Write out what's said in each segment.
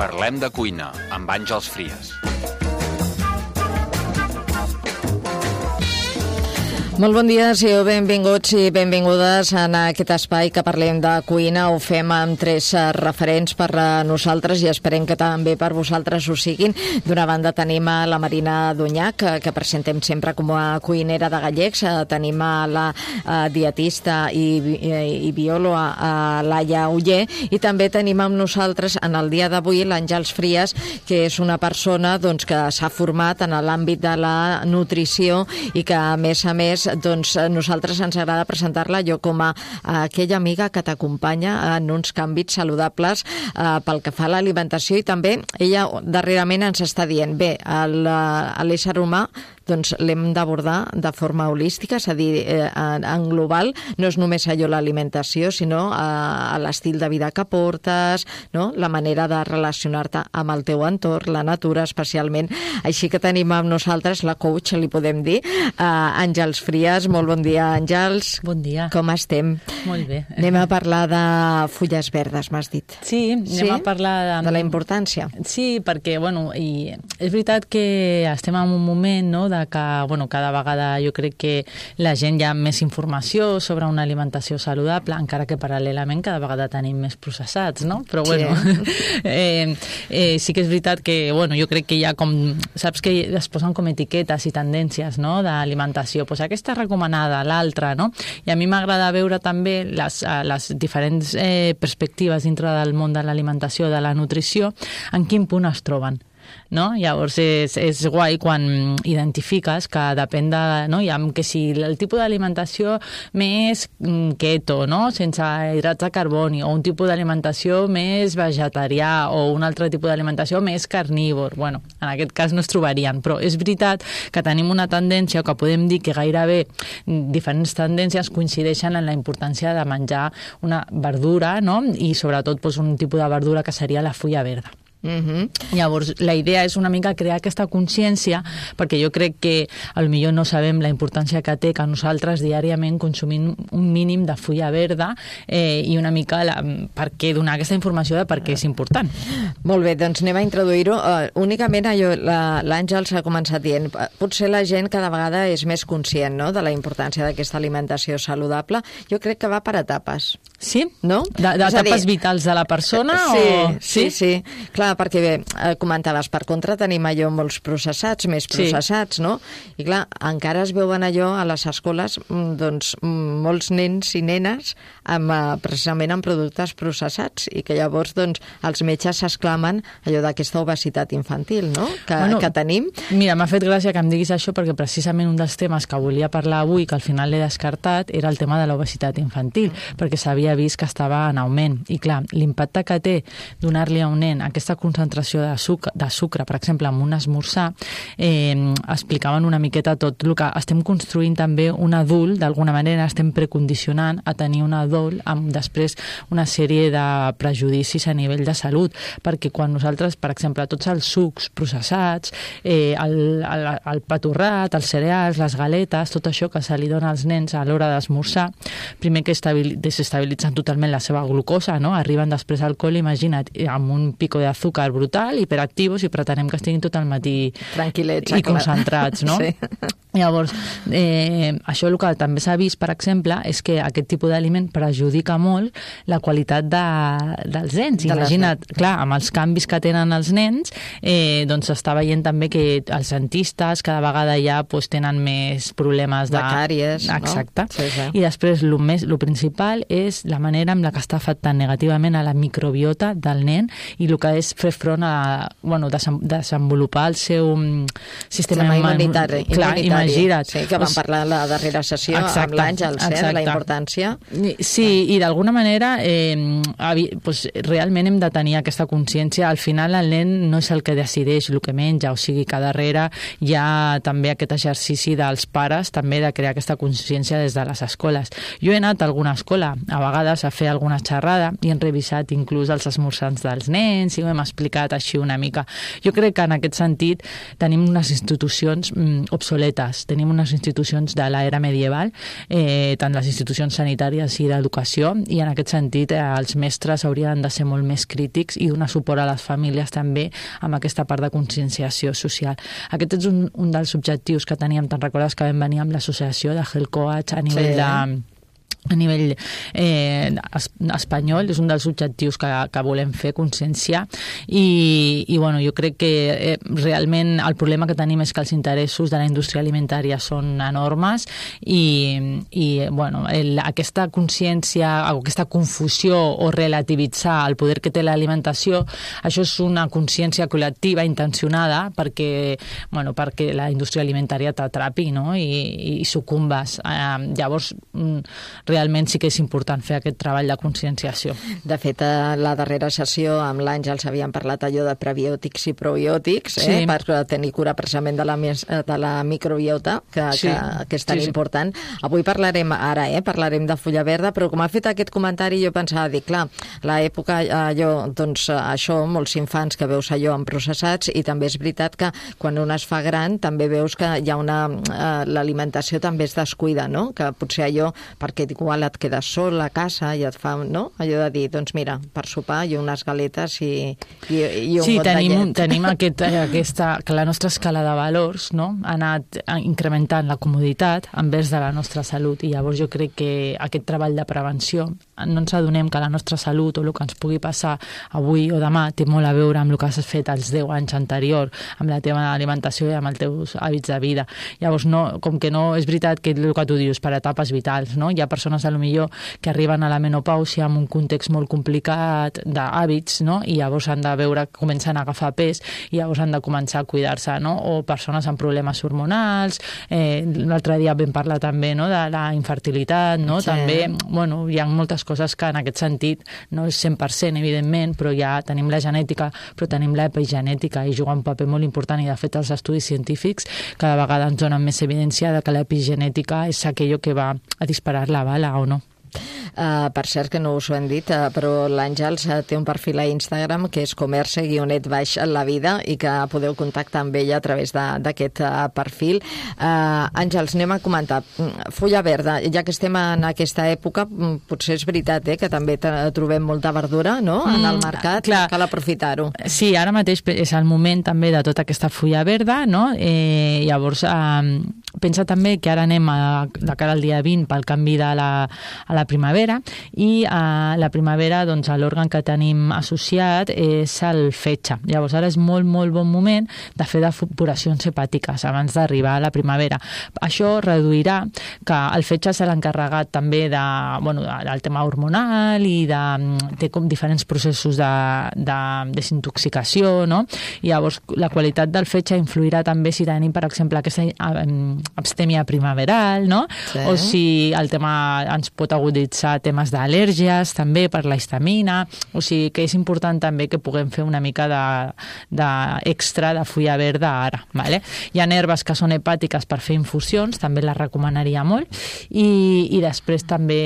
Parlem de cuina, amb Àngels Fries. Molt bon dia, sigueu benvinguts i benvingudes en aquest espai que parlem de cuina. Ho fem amb tres referents per a nosaltres i esperem que també per vosaltres ho siguin. D'una banda tenim a la Marina Dunyac, que presentem sempre com a cuinera de Gallecs. Tenim a la dietista i biòloga Laia Oller, i també tenim amb nosaltres en el dia d'avui l'Àngels Fries, que és una persona que s'ha format en l'àmbit de la nutrició i que a més nosaltres ens agrada presentar-la jo com a aquella amiga que t'acompanya en uns canvis saludables pel que fa a l'alimentació, i també ella darrerament ens està dient l'ésser humà l'hem d'abordar de forma holística, és a dir, en global, no és només allò l'alimentació, sinó a l'estil de vida que portes, no? La manera de relacionar-te amb el teu entorn, la natura especialment. Així que tenim amb nosaltres la coach, li podem dir, Àngels Fries. Molt bon dia, Àngels. Bon dia. Com estem? Molt bé. Anem a parlar de fulles verdes, m'has dit. Sí, anem a parlar de la importància. Sí, perquè, i és veritat que estem en un moment, no?, de que, cada vegada jo crec que la gent hi ha més informació sobre una alimentació saludable, encara que paral·lelament cada vegada tenim més processats, no? Però, sí que és veritat que, jo crec que hi ha saps que es posen com etiquetes i tendències, no?, d'alimentació. Doncs aquesta recomanada, l'altra, no? I a mi m'agrada veure també les diferents perspectives dintre del món de l'alimentació, de la nutrició, en quin punt es troben. No? Llavors és guai quan identifiques que depèn de... No? Que si el tipus d'alimentació més keto, no? Sense hidrats de carboni, o un tipus d'alimentació més vegetarià, o un altre tipus d'alimentació més carnívor. En aquest cas no es trobarien, però és veritat que tenim una tendència, que podem dir que gairebé diferents tendències coincideixen en la importància de menjar una verdura, no? I sobretot un tipus de verdura que seria la fulla verda. Llavors, la idea és una mica crear aquesta consciència, perquè jo crec que potser no sabem la importància que té que nosaltres diàriament consumim un mínim de fulla verda, i una mica per què donar aquesta informació de per què és important. Molt bé, doncs anem a introduir-ho. Únicament l'Àngels ha començat dient, potser la gent cada vegada és més conscient, no?, de la importància d'aquesta alimentació saludable. Jo crec que va per etapes. Sí? No? D'etapes vitals de la persona? Sí. Clar, perquè comentaves, per contra tenim allò molts processats, més processats, no? I clar, encara es veuen allò a les escoles, molts nens i nenes precisament amb productes processats, i que llavors els metges s'exclamen allò d'aquesta obesitat infantil, no?, que tenim. Mira, m'ha fet gràcia que em diguis això, perquè precisament un dels temes que volia parlar avui, que al final l'he descartat, era el tema de l'obesitat infantil, perquè s'havia vist que estava en augment. I clar, l'impacte que té donar-li a un nen aquesta concentració de sucre, per exemple, en un esmorzar, explicaven una miqueta tot el que estem construint també un adult, d'alguna manera estem precondicionant a tenir un adult amb després una sèrie de prejudicis a nivell de salut, perquè quan nosaltres, per exemple, tots els sucs processats, el pa torrat, els cereals, les galetes, tot això que se li dona als nens a l'hora d'esmorzar, primer que desestabilitzen totalment la seva glucosa, no? Arriben després al col, imagina't, amb un pico d'azúcar brutal, hiperactius, i pretenem que estiguin tot el matí tranquil·lets i concentrats, no? Sí. Llavors, això el que també s'ha vist, per exemple, és que aquest tipus d'aliment perjudica molt la qualitat dels nens. Imagina't, clar, amb els canvis que tenen els nens, s'està veient també que els dentistes cada vegada ja tenen més problemes de càries, no? Exacte. Sí. I després, el principal és la manera amb la que està afectant negativament a la microbiota del nen, i el que és fer front a desenvolupar el seu sistema immunitari. Imagina't. Sí, que vam parlar a la darrera sessió amb l'Àngels, de la importància. Sí, i d'alguna manera realment hem de tenir aquesta consciència. Al final el nen no és el que decideix el que menja, o sigui que darrere hi ha també aquest exercici dels pares també de crear aquesta consciència des de les escoles. Jo he anat a alguna escola a vegades a fer alguna xerrada i hem revisat inclús els esmorzars dels nens i ho hem explicat així una mica. Jo crec que en aquest sentit tenim unes institucions obsoletes, tenim unes institucions de l'era medieval, tant les institucions sanitàries i d'educació, i en aquest sentit els mestres haurien de ser molt més crítics i donar suport a les famílies també amb aquesta part de conscienciació social. Aquest és un dels objectius que teníem. Te'n recordes que vam venir amb l'associació de Health Coach a nivell espanyol, és un dels objectius que volem fer, conscienciar, i bueno, jo crec que realment el problema que tenim és que els interessos de la indústria alimentària són enormes i bueno, aquesta consciència o aquesta confusió o relativitzar el poder que té l'alimentació, això és una consciència col·lectiva intencionada perquè la indústria alimentària t'atrapi, no? I sucumbes. Llavors realment sí que és important fer aquest treball de conscienciació. De fet, a la darrera sessió amb l'Àngels havíem parlat allò de prebiòtics i probiòtics, per tenir cura precisament de la microbiota, que és tan important. Avui parlarem de fulla verda, però com ha fet aquest comentari jo pensava, clar, l'època això, molts infants que veus allò en processats, i també és veritat que quan un es fa gran també veus que hi ha l'alimentació també es descuida, no? Que potser allò, perquè igual et quedes sol a casa i et fa, no? Allò de dir, doncs mira, per sopar i unes galetes i un got de llet. Sí, tenim que la nostra escala de valors, no?, ha anat incrementant la comoditat envers de la nostra salut, i llavors jo crec que aquest treball de prevenció, no ens adonem que la nostra salut o el que ens pugui passar avui o demà té molt a veure amb el que has fet els 10 anys anterior, amb la teva alimentació i amb els teus hàbits de vida. Llavors, com que no és veritat que el que tu dius per etapes vitals, no? Hi ha persones a lo millor que arriben a la menopàusia amb un context molt complicat d'hàbits, no? I llavors han de veure que comencen a agafar pes i llavors han de començar a cuidar-se, no? O persones amb problemes hormonals, l'altre dia vam parlar també, no?, de la infertilitat, no? Sí. També, bueno, hi ha moltes coses que en aquest sentit no és 100%, evidentment, però ja tenim la genètica, però tenim l'epigenètica i juga un paper molt important, i de fet els estudis científics cada vegada ens donen més evidència de que l'epigenètica és aquello que va a disparar la bala o no. Per cert, que no us ho hem dit, però l'Àngels té un perfil a Instagram que és comerce_la vida, i que podeu contactar amb ella a través d'aquest perfil. Àngels, anem a comentar. Fulla verda, ja que estem en aquesta època, potser és veritat que també trobem molta verdura, no?, en el mercat, cal aprofitar-ho. Sí, ara mateix és el moment també de tota aquesta fulla verda, no? Llavors, pensa també que ara anem de cara al dia 20 pel canvi a la primavera, i a la primavera doncs, l'òrgan que tenim associat és el fetge. Llavors ara és molt, molt bon moment de fer depuracions hepàtiques abans d'arribar a la primavera. Això reduirà que el fetge és l'encarregat també del tema hormonal i té com diferents processos de desintoxicació, no? I llavors la qualitat del fetge influirà també si tenim, per exemple, aquesta abstèmia primaveral, no? Sí. O si el tema ens pot aguditzar temes d'al·lèrgies també per la histamina, o sigui que és important també que puguem fer una mica d'extra de fulla verda ara, vale? Hi ha herbes que són hepàtiques per fer infusions, també les recomanaria molt, i després també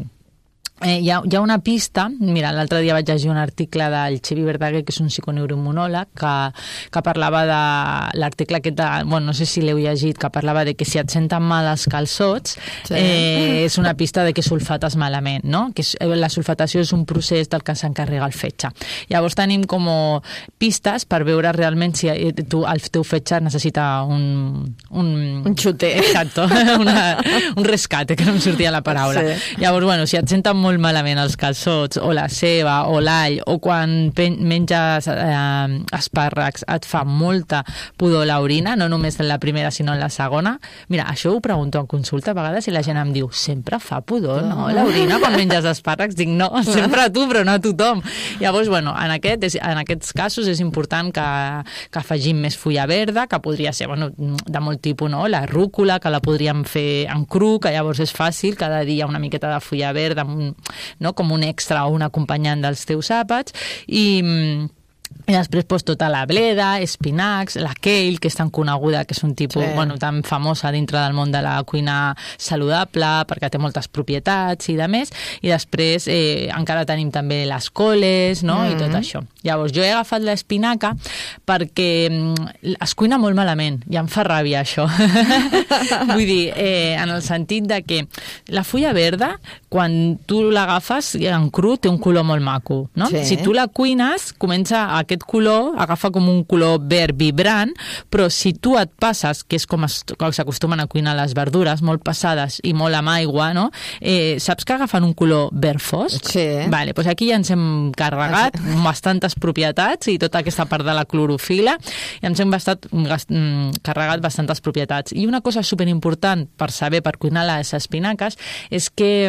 hi ha una pista. Mira, l'altre dia vaig llegir un article del Xevi Verdaguer, que és un psiconeuroimmunòleg, que parlava de l'article aquest no sé si l'heu llegit, que parlava de que si et senten mal els calçots, és una pista de que sulfates malament, no? Que la sulfatació és un procés del que s'encarrega el fetge. Llavors tenim com pistes per veure realment si el teu fetge necessita un xuter. Exacto, un rescate, que no em sortia la paraula. Sí. Llavors, si et senten molt malament els calçots, o la ceba, o l'all, o quan menges espàrrecs et fa molta pudor l'orina, no només en la primera sinó en la segona. Mira, això ho pregunto en consulta a vegades, i la gent em diu, sempre fa pudor, no, l'orina quan menges espàrrecs? Dic, no, sempre a tu, però no a tothom. Llavors, en aquests casos és important que afegim més fulla verda, que podria ser de molt tipus, no? La rúcula, que la podríem fer en cru, que llavors és fàcil, cada dia una miqueta de fulla verda, no? Com un extra o un acompanyant dels teus àpats, I després tota la bleda, espinacs, la kale, que és tan coneguda, que és un tipus tan famosa dintre del món de la cuina saludable, perquè té moltes propietats i de més. I després encara tenim també les coles, no? I tot això. Llavors, jo he agafat l'espinaca perquè es cuina molt malament i em fa ràbia això. Vull dir, en el sentit de que la fulla verda, quan tu l'agafes en cru, té un color molt maco, no? Sí. Si tu la cuines, comença aquest color, agafa com un color verd vibrant, però si tu et passes, que és com s'acostumen a cuinar les verdures, molt passades i molt amb aigua, no? Saps que agafen un color verd fosc? Sí. Vale, doncs aquí ja ens hem carregat bastantes propietats i tota aquesta part de la clorofila, i ens hem carregat bastantes propietats. I una cosa superimportant per saber, per cuinar les espinaques, és que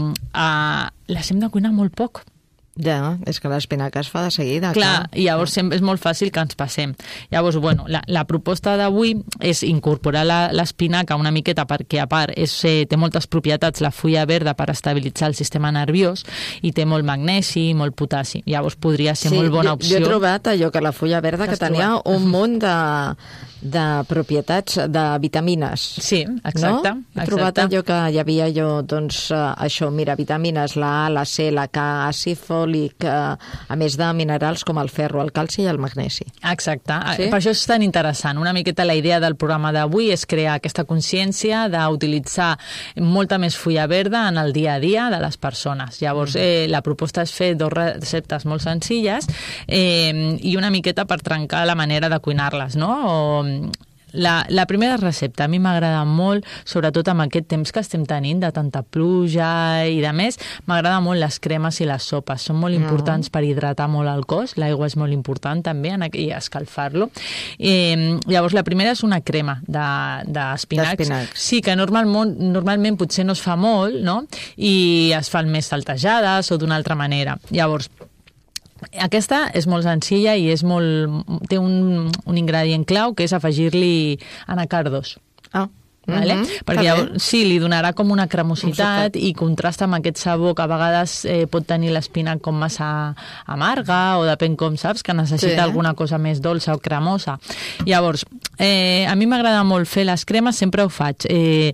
les hem de cuinar molt poc. Ja, és que l'espinaca es fa de seguida. Clar, i llavors és molt fàcil que ens passem. Llavors, bueno, la proposta d'avui és incorporar l'espinaca una miqueta perquè, a part, té moltes propietats, la fulla verda, per estabilitzar el sistema nerviós, i té molt magnesi, molt potassi. Llavors podria ser molt bona opció. Jo he trobat allò que la fulla verda que tenia un munt de propietats, de vitamines. Sí, exacte. No? He trobat allò que hi havia doncs, això, mira, vitamines, la A, la C, la K, àcid fòlic, a més de minerals com el ferro, el calci i el magnesi. Exacte. Sí? Per això és tan interessant. Una miqueta la idea del programa d'avui és crear aquesta consciència d'utilitzar molta més fulla verda en el dia a dia de les persones. Llavors, la proposta és fer 2 receptes molt senzilles i una miqueta per trencar la manera de cuinar-les, no? La primera recepta a mi m'agrada molt, sobretot amb aquest temps que estem tenint de tanta pluja i de més, m'agrada molt les cremes i les sopes. Són molt importants per hidratar molt el cos, l'aigua és molt important també i escalfar-lo. Llavors la primera és una crema d'espinacs. Sí, que normalment potser no es fa molt, no? I es fan més saltejades o d'una altra manera. Llavors, aquesta és molt senzilla i té un ingredient clau, que és afegir-li anacardos. Vale? Perquè llavors, sí, li donarà com una cremositat i contrasta amb aquest sabor que a vegades pot tenir l'espinac com massa amarga o depèn com, saps, que necessita alguna cosa més dolça o cremosa. Llavors, a mi m'agrada molt fer les cremes, sempre ho faig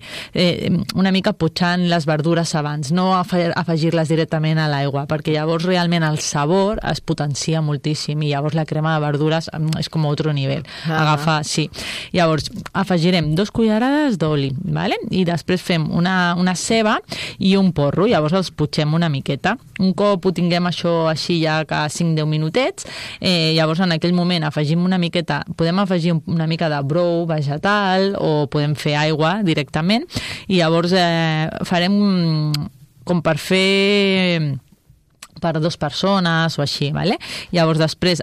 una mica potxant les verdures abans, no afegir-les directament a l'aigua, perquè llavors realment el sabor es potencia moltíssim i llavors la crema de verdures és com otro nivell. Sí. Llavors, afegirem 2 cullerades d'oli, vale? I després fem una ceba i un porro, llavors els potxem una miqueta. Un cop ho tinguem això així ja que 5-10 minutets, llavors en aquell moment afegim una miqueta, podem afegir una mica de brou vegetal o podem fer aigua directament i llavors farem com per fer per 2 persones o així, vale? Llavors després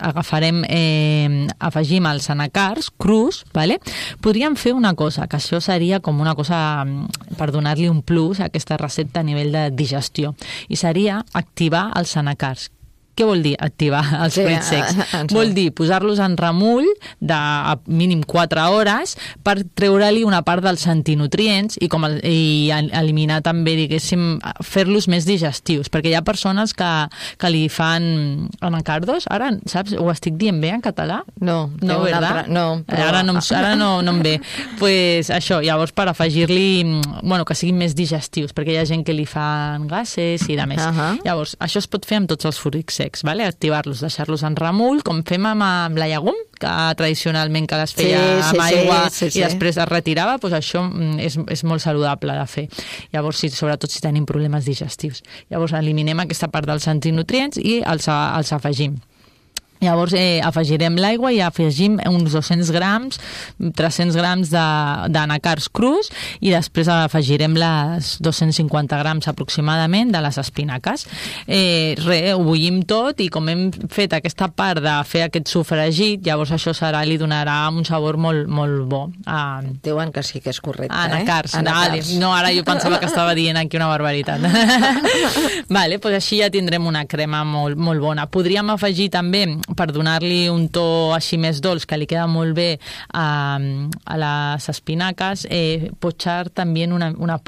afegim els anacards crus, vale? Podríem fer una cosa, que això seria com una cosa per donar-li un plus a aquesta recepta a nivell de digestió, i seria activar els anacards. Què vol dir activar els fruits secs? Vol dir posar-los en remull de a mínim 4 hores per treure-li una part dels antinutrients i eliminar també, diguéssim, fer-los més digestius, perquè hi ha persones que li fan anacardos. Ara, saps, ho estic dient bé en català? No, ¿verdad? No. Ara no em ve. Pues això, llavors per afegir-li, bueno, que siguin més digestius, perquè hi ha gent que li fan gases i de més. Llavors, això es pot fer amb tots els fruits secs, vale? Activar-los, deixar-los en remull, com fem amb la llegum, que tradicionalment que les feia amb aigua i després es retirava, doncs això és molt saludable de fer. Llavors, sobretot si tenim problemes digestius. Llavors, eliminem aquesta part dels antinutrients i els afegim. Llavors afegirem l'aigua i afegim uns 200 grams, 300 grams d'anacards crus i després afegirem les 250 grams aproximadament de les espinaques. Ho bullim tot i com hem fet aquesta part de fer aquest sofregit, llavors això li donarà un sabor molt, molt bo. Diuen que sí que és correcte, anacards. No, ara jo pensava que estava dient aquí una barbaritat. Vale, doncs així ja tindrem una crema molt, molt bona. Podríem afegir també, per donar-li un to així més dolç, que li queda molt bé a les espinaques, potxar també una poma.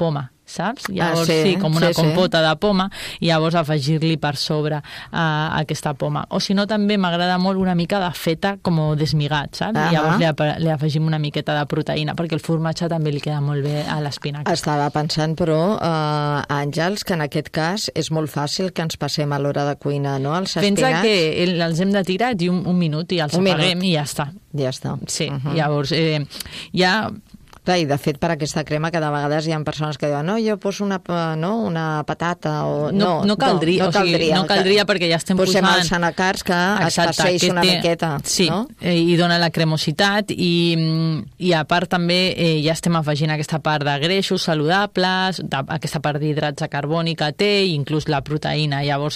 saps? Llavors sí, com una compota de poma, i llavors afegir-li per sobre aquesta poma. O si no, també m'agrada molt una mica de feta com desmigat, saps? I llavors li afegim una miqueta de proteïna, perquè el formatge també li queda molt bé a l'espinac. Estava pensant, però, Àngels, que en aquest cas és molt fàcil que ens passem a l'hora de cuinar, no? Els espinacs... Pensa que els hem de tirar i un minut i els apaguem i ja està. Ja està. Sí, llavors ja... Clar, i de fet per aquesta crema cada vegada hi ha persones que diuen no, jo poso una patata o... No caldria, no caldria perquè ja estem posant... Posem els anacards que es passeix una miqueta, sí, no? I dona la cremositat i a part també ja estem afegint aquesta part de greixos saludables, aquesta part d'hidrats de carboni que té, inclús la proteïna. Llavors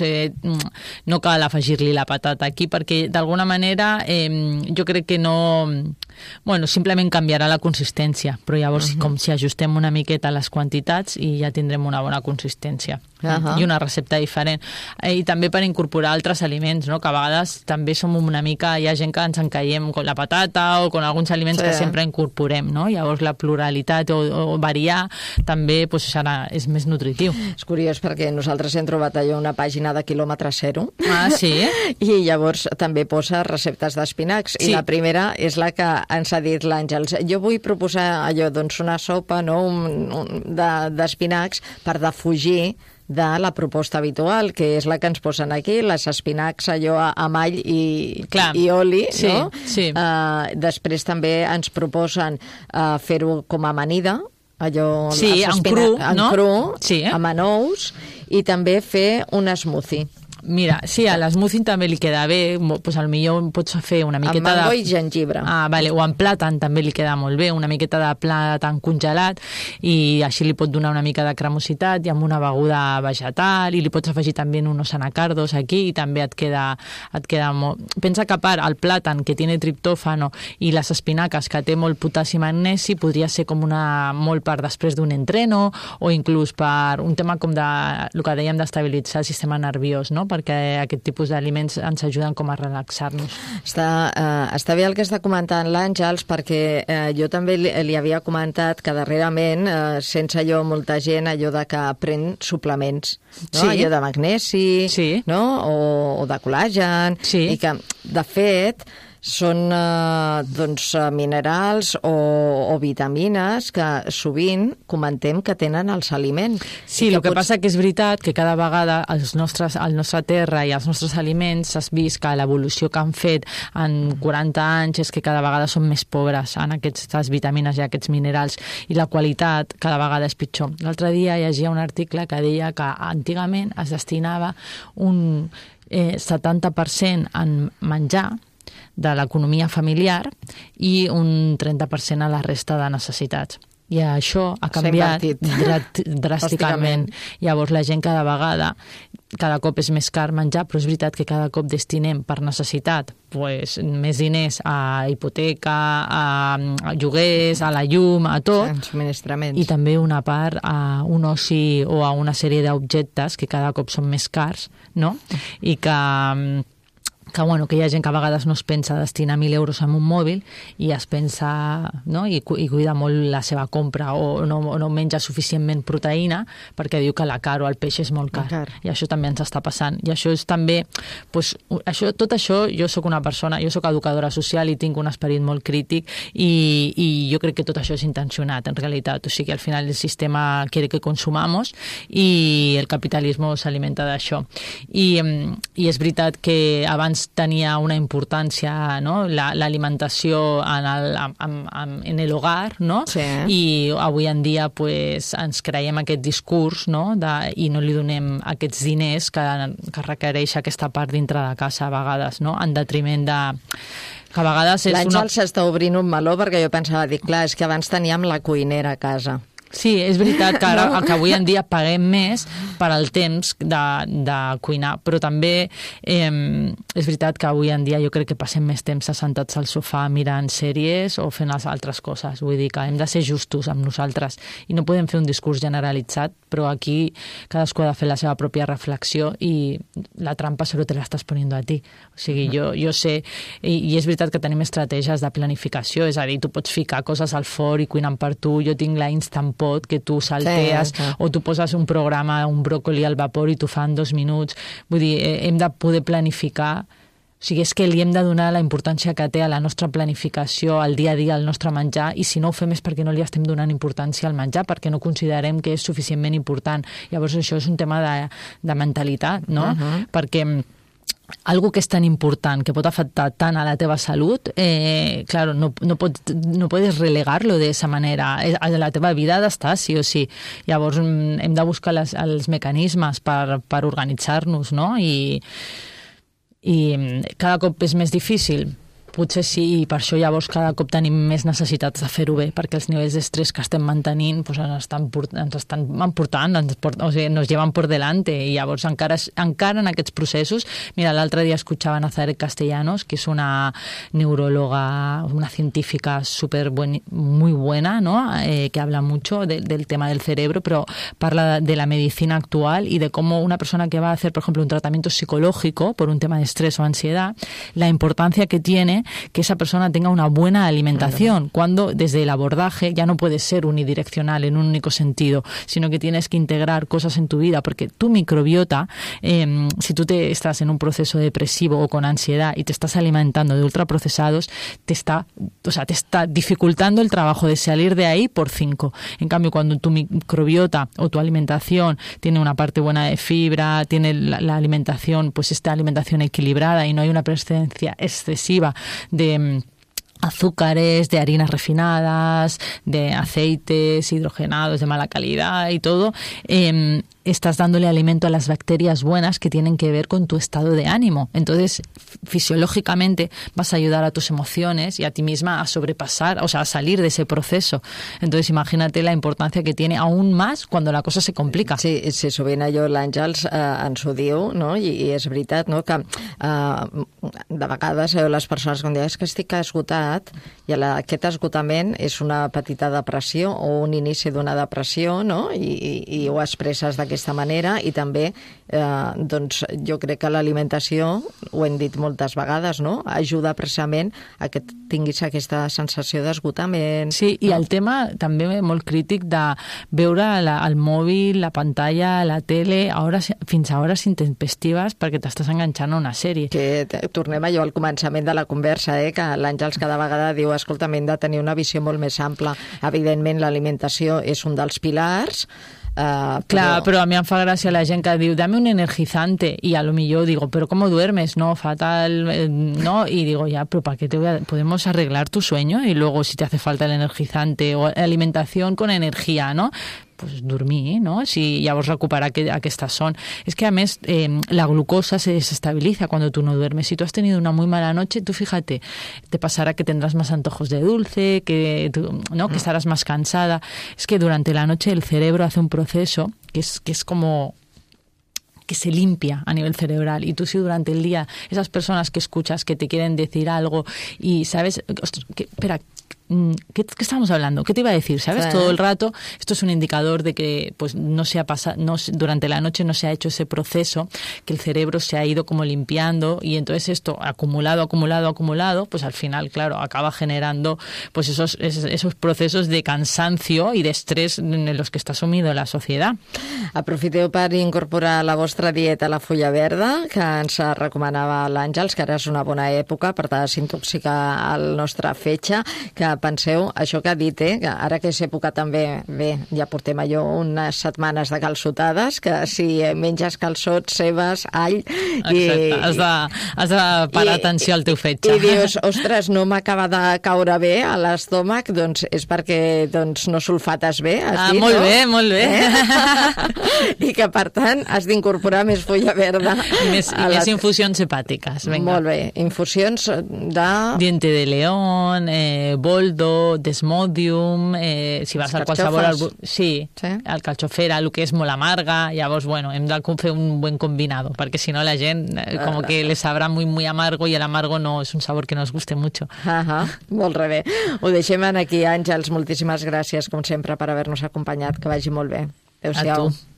no cal afegir-li la patata aquí perquè d'alguna manera jo crec que no... Bueno, simplement canviarà la consistència, però llavors com si ajustem una miqueta les quantitats i ja tindrem una bona consistència i una recepta diferent. I també per incorporar altres aliments, no? Que a vegades també som una mica... Hi ha gent que ens encaiem amb la patata o amb alguns aliments que sempre incorporem, no? Llavors la pluralitat o variar també és més nutritiu. És curiós perquè nosaltres hem trobat allò una pàgina de quilòmetre zero. Ah, sí? I llavors també posa receptes d'espinacs. I la primera és la que ens ha dit l'Àngels. Jo vull proposar allò, doncs, una sopa, no? D'espinacs per defugir de la proposta habitual, que és la que ens posen aquí, les espinacs allò amb all i oli, no? Sí. Després també ens proposen fer-ho com a amanida, allò... Sí, en cru, no? En cru, amb anous, i també fer un smoothie. Mira, sí, a l'esmoothie també li queda bé, doncs potser pots fer una miqueta de... Amb mango i gengibre. Vale, o amb plàtan també li queda molt bé, una miqueta de plàtan congelat, i així li pot donar una mica de cremositat i amb una beguda vegetal, i li pots afegir també unos anacardos aquí, i també et queda molt... Pensa que a part el plàtan, que tiene triptòfano, i les espinaques, que té molt potassi i magnesi, podria ser com molt per després d'un entreno, o inclús per un tema com el que dèiem d'estabilitzar el sistema nerviós, no? Perquè aquest tipus d'aliments ens ajuden com a relaxar-nos. Està bé el que està comentant l'Àngels, perquè jo també li havia comentat que darrerament sense allò molta gent allò de que pren suplements, no? Allò de magnesi, no? O de col·làgen, i que de fet són minerals o vitamines que sovint comentem que tenen els aliments. Sí, el que passa que és veritat que cada vegada el nostre terra i els nostres aliments s'ha vist que l'evolució que han fet en 40 anys és que cada vegada són més pobres en aquestes vitamines i aquests minerals, i la qualitat cada vegada és pitjor. L'altre dia llegia un article que deia que antigament es destinava un 70% en menjar de l'economia familiar i un 30% a la resta de necessitats. I això ha canviat dràsticament. Llavors la gent cada cop és més car menjar, però és veritat que cada cop destinem per necessitat més diners a hipoteca, a lloguers, a la llum, a tot, i també una part a un oci o a una sèrie d'objectes que cada cop són més cars, no? I que hi ha gent que a vegades no es pensa destinar 1.000 euros en un mòbil i es pensa, no? I cuida molt la seva compra, o no menja suficientment proteïna perquè diu que la carn o el peix és molt car. I això també ens està passant. I això és també... Tot això, jo soc una persona, jo soc educadora social i tinc un esperit molt crític, i jo crec que tot això és intencionat, en realitat. O sigui, al final el sistema quiere que consumamos i el capitalisme s'alimenta d'això. I és veritat que abans tenia una importància, no? L'alimentació en el hogar, no? I avui en dia ens creiem aquest discurs, no? I no li donem aquests diners que requereix aquesta part dintre de casa a vegades, no? En detriment de... L'Àngels s'està obrint un meló perquè jo pensava, clar, és que abans teníem la cuinera a casa. Sí, és veritat que avui en dia paguem més per al temps de cuinar, però també és veritat que avui en dia jo crec que passem més temps assentats al sofà mirant sèries o fent altres coses. Vull dir que hem de ser justos amb nosaltres i no podem fer un discurs generalitzat, però aquí cadascú ha de fer la seva pròpia reflexió i la trampa solo te l'estàs poniendo a ti. O sigui, jo sé, i és veritat que tenim estratègies de planificació, és a dir, tu pots ficar coses al forn i cuinant per tu, jo tinc la Instant pot, que tu saltees, o tu poses un programa, un bròcoli al vapor i t'ho fa en 2 minuts. Vull dir, hem de poder planificar. O sigui, és que li hem de donar la importància que té a la nostra planificació, al dia a dia, al nostre menjar, i si no ho fem és perquè no li estem donant importància al menjar, perquè no considerem que és suficientment important. Llavors això és un tema de mentalitat, no? Perquè algo que és tan important, que pot afectar tant a la teva salut, claro, no puedes relegar-lo de esa manera. A la teva vida ha d'estar, sí o sí. Llavors hem de buscar els mecanismes per organitzar-nos, no? I cada cop és més difícil. Potser sí, i per això llavors cada cop tenim més necessitats de fer-ho bé, perquè els nivells d'estrès que estem mantenint pues, ens estan emportant, o sigui, nos llevan por delante, i llavors encara en aquests processos. Mira, l'altre dia escuchaba a Nazaret Castellanos, que és una neuróloga, una científica muy buena, ¿no? Que habla mucho del tema del cerebro, pero parla de la medicina actual y de cómo una persona que va a hacer, por ejemplo, un tratamiento psicológico por un tema de estrés o ansiedad, la importancia que tiene que esa persona tenga una buena alimentación, cuando desde el abordaje ya no puede ser unidireccional en un único sentido, sino que tienes que integrar cosas en tu vida, porque tu microbiota, si tú estás en un proceso depresivo o con ansiedad y te estás alimentando de ultraprocesados, te está dificultando el trabajo de salir de ahí por 5. En cambio, cuando tu microbiota o tu alimentación tiene una parte buena de fibra, tiene la alimentación, pues esta alimentación equilibrada y no hay una presencia excesiva de azúcares, de harinas refinadas, de aceites hidrogenados de mala calidad y todo, estás dándole alimento a las bacterias buenas que tienen que ver con tu estado de ánimo. Entonces, fisiológicamente vas a ayudar a tus emociones y a ti misma a sobrepasar, o sea, a salir de ese proceso. Entonces, imagínate la importancia que tiene aún más cuando la cosa se complica. Sí, sovint allò l'Àngels ens ho diu, no? I és veritat, no? Que de vegades les persones quan diuen que estic esgotat, i aquest esgotament és una petita depressió o un inici d'una depressió, no? I ho expresses d'aquesta manera, i també doncs jo crec que l'alimentació, ho hem dit moltes vegades, no? Ajuda precisament a que tinguis aquesta sensació d'esgotament. Sí, i el tema també molt crític de veure el mòbil, la pantalla, la tele, fins a hores intempestives perquè t'estàs enganxant a una sèrie. Que tornem allò al començament de la conversa, que l'Àngels cada vegada diu, escolta, hem de tenir una visió molt més ampla. Evidentment, l'alimentació és un dels pilars, Claro, pero a mí me fa gràcia la gent que diu, dame un energizante, y a lo mejor digo, pero ¿cómo duermes? No, fatal, no, y digo, ya, pero ¿para qué podemos arreglar tu sueño? Y luego si te hace falta el energizante o alimentación con energía, ¿no? Pues dormir, no? Si llavors recuperar aquestes son. Es que a més la glucosa se desestabiliza cuando tú no duermes. Si tú has tenido una muy mala noche, tú fíjate, te pasará que tendrás más antojos de dulce, que estarás más cansada. Es que durante la noche el cerebro hace un proceso que es como que se limpia a nivel cerebral, y tú si durante el día esas personas que escuchas que te quieren decir algo y sabes, espera, ¿qué estábamos hablando? ¿Qué te iba a decir? ¿Sabes? Todo el rato, esto es un indicador de que pues durante la noche no se ha hecho ese proceso, que el cerebro se ha ido como limpiando, y entonces esto acumulado, pues al final, claro, acaba generando pues esos procesos de cansancio y de estrés en los que està sumido la societat. Aprofiteu per incorporar a la vostra dieta la fulla verda, que ens recomanava l'Àngels, que ara és una bona època per desintoxicar el nostre fetge, que penseu, això que ha dit, que ara que és època també, bé, ja portem allò unes setmanes de calçotades, que si menges calçots, cebes, all... Exacte, has de parar atenció al teu fetge. I dius, ostres, no m'acaba de caure bé a l'estómac, doncs és perquè no sulfates bé, has dit, molt no? Bé, molt bé. I que, per tant, has d'incorporar més fulla verda. I més infusions hepàtiques, vinga. Molt bé, infusions de... Diente de león, boldo, desmodium, si vas al qualsevol... Sí, el calchofera, el que és molt amarga, llavors, bueno, hem de fer un buen combinado, perquè si no la gent como que le sabrà muy, muy amargo, y el amargo no es un sabor que nos guste mucho. Molt bé. Ho deixem aquí, Àngels. Moltíssimes gràcies, com sempre, per haver-nos acompanyat. Que vagi molt bé. Adéu-siau. A tu.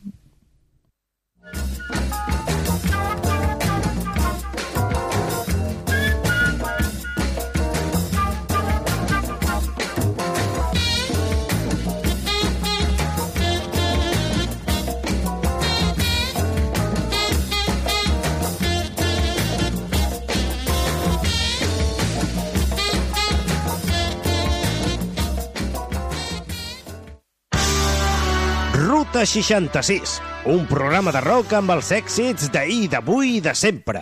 Ruta 66, un programa de rock amb els èxits d'ahir, d'avui i de sempre.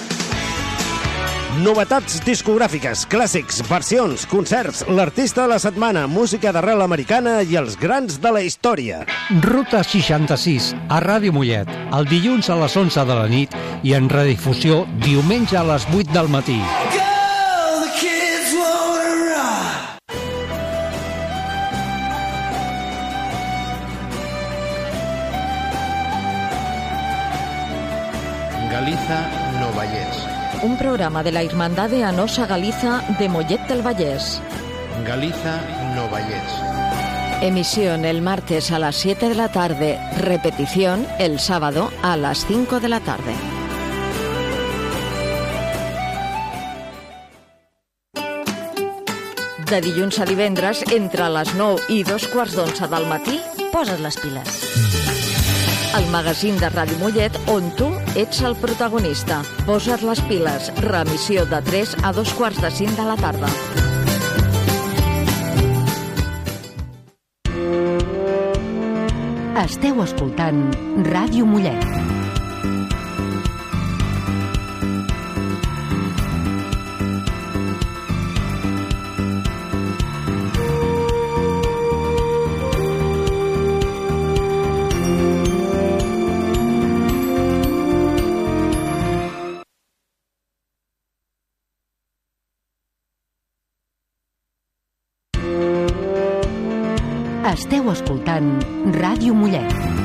Novetats discogràfiques, clàssics, versions, concerts, l'artista de la setmana, música d'arrel americana i els grans de la història. Ruta 66, a Ràdio Mollet, el dilluns a les 11 de la nit i en redifusió diumenge a les 8 del matí. Galiza no Vallès. Un programa de la Hermandad de Anosa Galiza de Mollet del Vallès. Galiza no Vallès. Emisión el martes a las 7 de la tarde, repetición el sábado a las 5 de la tarde. De dilluns a divendres, entre les 9 i 2:15 del matí, posa't les piles. El magazín de Ràdio Mollet on tu ets el protagonista. Posa't les piles. Reemissió de 3 a 2:45 de la tarda. Esteu escoltant Ràdio Mollet. Esteu escoltant Ràdio Mollet.